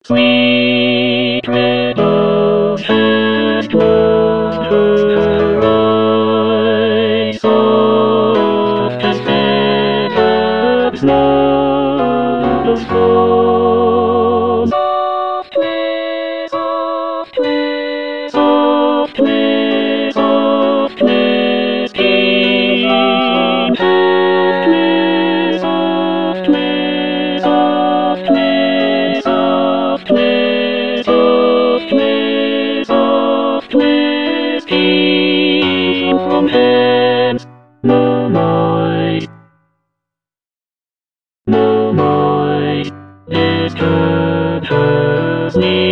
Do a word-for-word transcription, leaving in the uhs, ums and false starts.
Sweet red rose had closed her eyes, soft as bed of snow those falls. Softly, softly, softly, softly, steam softly, softly, softly, softly, softly, softly, steam from hands. No might, no might disturb her sleep.